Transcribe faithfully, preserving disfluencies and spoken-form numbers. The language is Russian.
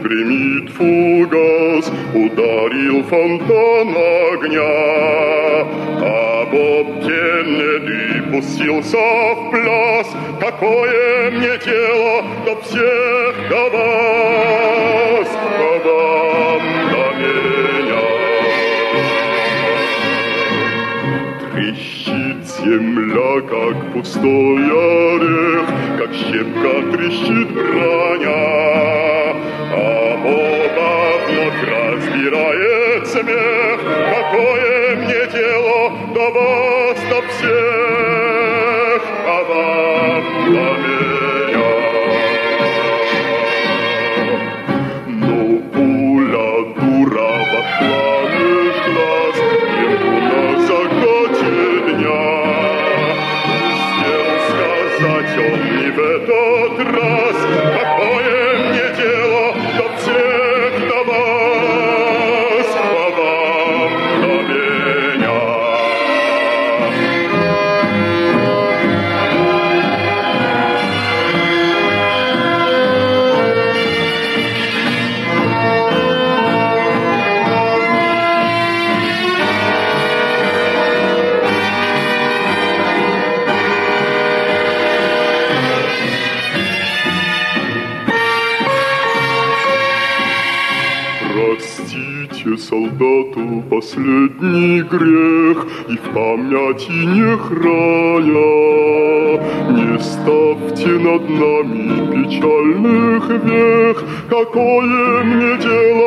гремит фугас, ударил фонтан огня, а Боб Кеннеди пустился в пляс. Какое мне дело до всех, до вас, до вам, до меня? Трещит земля, как пустой орех, как щепка трещит броня, а Боба вновь разбирает смех. Какое мне дело до вас, до всех, а вам, до меня? Но пуля дура вошла меж глаз ему на закате дня. Успел сказать он не в этот раз: какое мне дело до всех, до вас, а вам, до меня? Простите солдату последний грех и в памяти не храня. Не ставьте над нами печальных вех. Какое мне дело